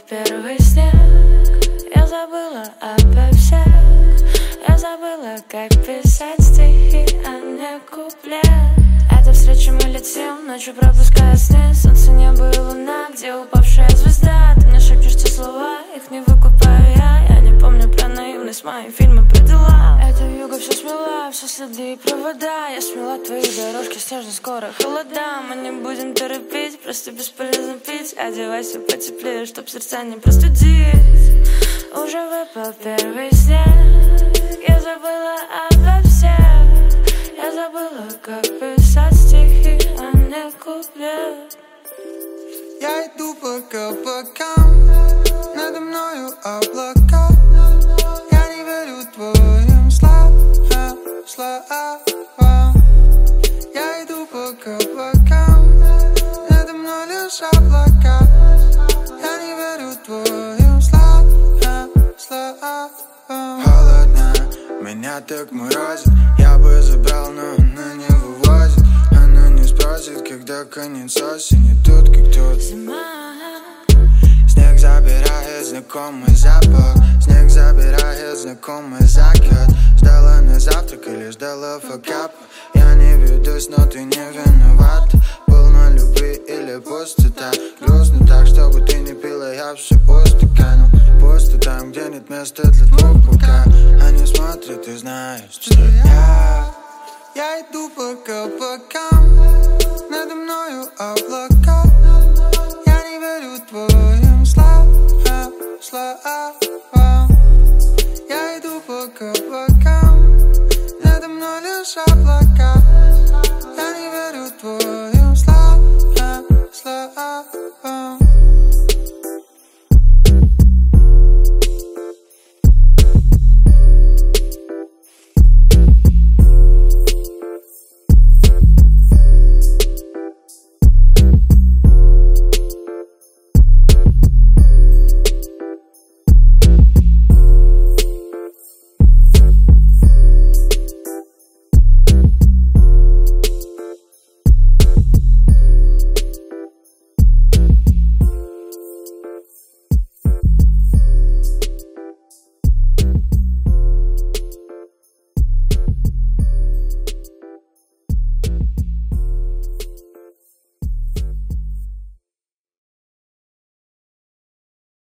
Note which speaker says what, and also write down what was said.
Speaker 1: первый снег. Я забыла обо всех. Я забыла, как писать стихи, а не куплет. Эта встреча мы летим, ночью пропуская сны. Солнце, небо и луна, где упавшая звезда. Ты мне шепчешь те слова, их не выкупаю я. Я не помню про наивность, мои фильмы про дела. Эта вьюга все смела, все следы и провода. Я смела твои дорожки, снежно скоро холода. Мы не будем торопить, просто бесполезно пить. Одевайся потеплее, чтоб сердца не простудить. Уже выпал первый снег. Я забыла обо всех. Я забыла, как писать стихи, а не куплет.
Speaker 2: Я иду по каблукам, надо мною облака. Я не верю твоим словам. Я иду по каблукам, надо мной лишь облака. Я не верю твоим словам. Холодно, меня так морозит. Я бы забрал, но она не вывозит. Она не спросит, когда конец осени. Тут как тут
Speaker 1: Зима.
Speaker 2: Снег забирает знакомый запах. Снег забирает знакомый закат. Ждала на завтрак или ждала факапа. Я не ведусь, но ты не виноват. Полно любви или пустота. Грустно так, чтобы ты не пила, я все устаканил. Пусто там, где нет места для двух пока. Они смотрят и знают, что я иду по каблукам, надо мною облака. Я не верю твоим словам.